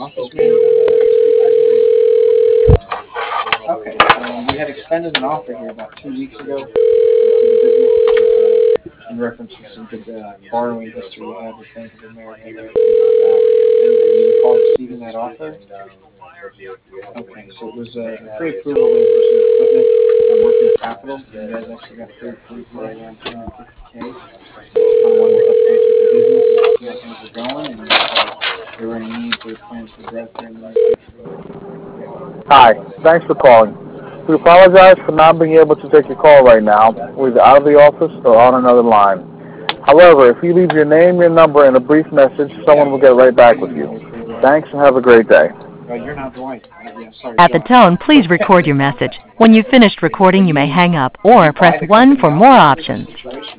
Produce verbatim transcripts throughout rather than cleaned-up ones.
office manager? Okay, um, we had extended an offer here about two weeks ago to the business uh, in reference to some good uh, borrowing history we had with Bank of America and everything like that. Do you recall receiving that offer? Okay, so it was uh, a pre-approval then for some equipment and working capital. You guys actually got pre-approved for around two hundred fifty K. So just kind of wanted to touch base with the business, see how things are going, and if uh, there were any needs or plans for growth here in the near future. Hi, thanks for calling. We apologize for not being able to take your call right now. We're either out of the office or on another line. However, if you leave your name, your number, and a brief message, someone will get right back with you. Thanks and have a great day. Uh, you're not Dwight. Uh, yeah, sorry, At the John. tone, please record your message. When you've finished recording, you may hang up or press one for more options.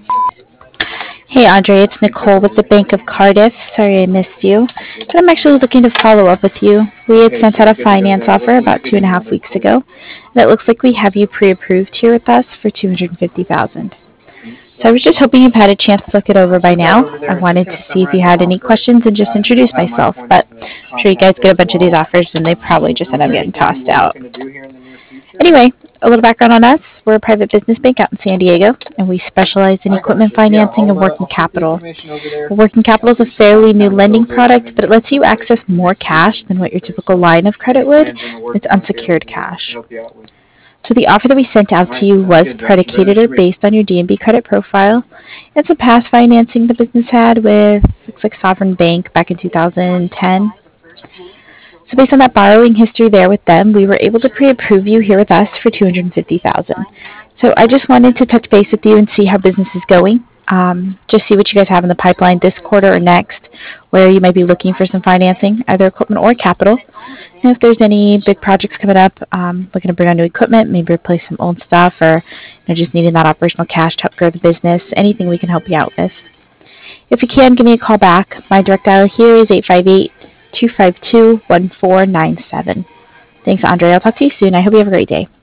Hey Andre, it's Nicole with the Bank of Cardiff. Sorry I missed you, but I'm actually looking to follow up with you. We had sent out a finance offer about two and a half weeks ago, and it looks like we have you pre-approved here with us for two hundred fifty thousand dollars. So I was just hoping you've had a chance to look it over by now. I wanted to see if you had any questions and just introduce myself, but I'm sure you guys get a bunch of these offers and they probably just end up getting tossed out. Anyway, a little background on us. We're a private business bank out in San Diego, and we specialize in equipment financing and working capital. Working capital is a fairly new lending product, but it lets you access more cash than what your typical line of credit would. It's unsecured cash. So the offer that we sent out to you was predicated or based on your D and B credit profile and some past financing the business had with, looks like Sovereign Bank back in two thousand ten. So based on that borrowing history there with them, we were able to pre-approve you here with us for two hundred fifty thousand dollars. So I just wanted to touch base with you and see how business is going. Um, just see what you guys have in the pipeline this quarter or next, where you might be looking for some financing, either equipment or capital. And if there's any big projects coming up, um, looking to bring on new equipment, maybe replace some old stuff, or you know, just needing that operational cash to help grow the business, anything we can help you out with. If you can, give me a call back. My direct dial here is eight five eight, two five two, one four nine seven. Thanks, Andre. I'll talk to you soon. I hope you have a great day.